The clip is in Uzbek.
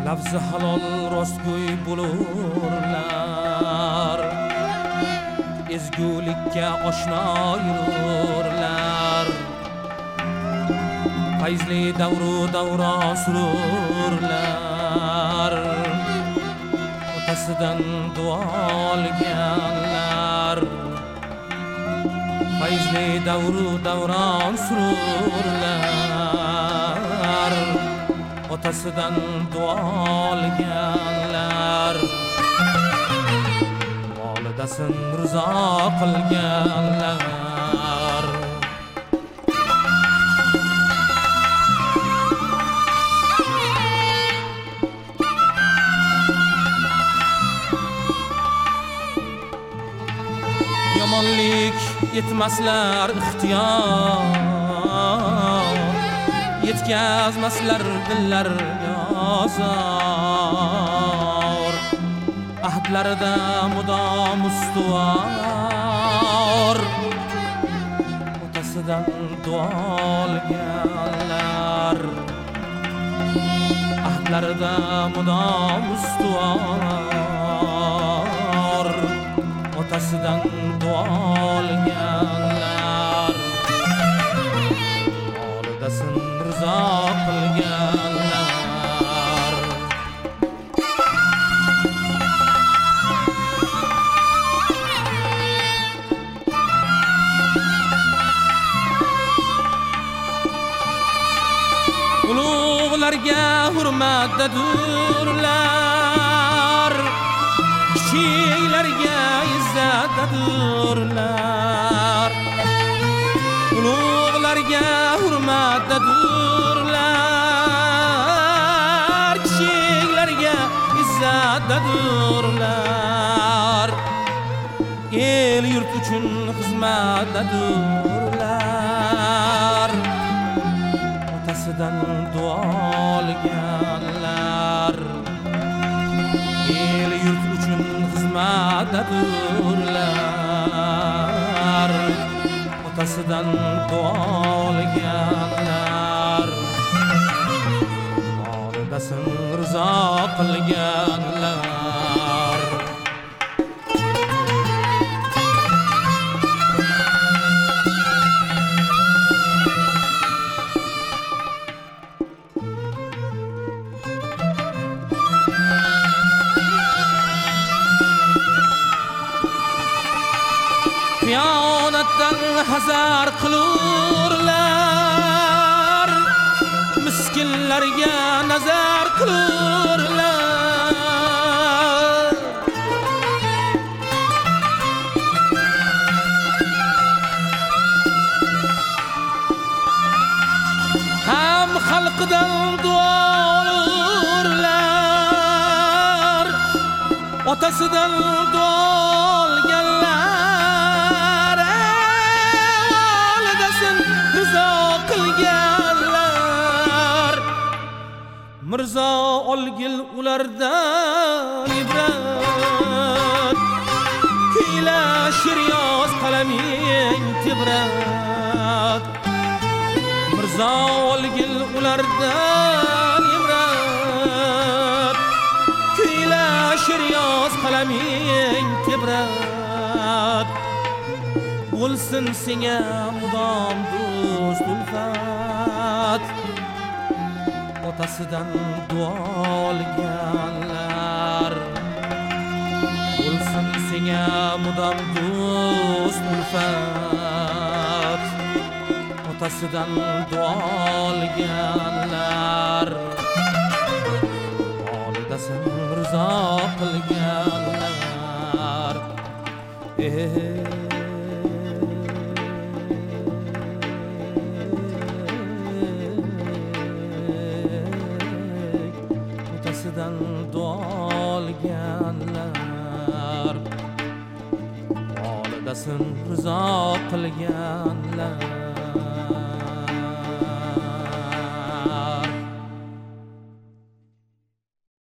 lafzi halol rostgo'y bo'lurlar, ezgulikka oshno yururlar, fayzli davru davron sururlar, otasidan duo olganlar, fayzli davru davron sururlar, otasidan duo olganlar, volidasin rizo qilganlar. Yomonlik yetmaslar ixtiyor, yetkazmaslar dillarga azor, ahdlarida mudom ustuvor, otasidan duo olganlar, ahdlarida mudom ustuvor, otasidan duo olganlar, volidasin rizo qilganlar. Ulug'larga hurmatdadurlar, kichiklarga izzatdadurlar, ulug'larga hurmatdadurlar, kichiklarga izzatdadurlar, el yurt uchun xizmatdadurlar, otasidan duo olganlar, el yurt uchun xizmatdadurlar, otasidan duo olganlar, volidasin rizo qilganlar. Xiyonatdan hazar qilurlar, miskinlarga nazar qilurlar, ham xalqidan duo olurlar, otasidan duo olganlar, volidasin rizo qilganlar. Mirzo olgil ulardan ibrat, kuyla shiryoz qalaming tibrat. Mirzo olgil ulardan ibrat, kuyla shiryoz qalaming tibrat. Bo'lsin senga mudom do'st ulfat, otasidan duo olganlar, bo'lsin senga mudom do'st ulfat, otasidan duo olganlar, volidasin rizo qilganlar. Otasidan duo olganlar, volidasin rizo qilganlar.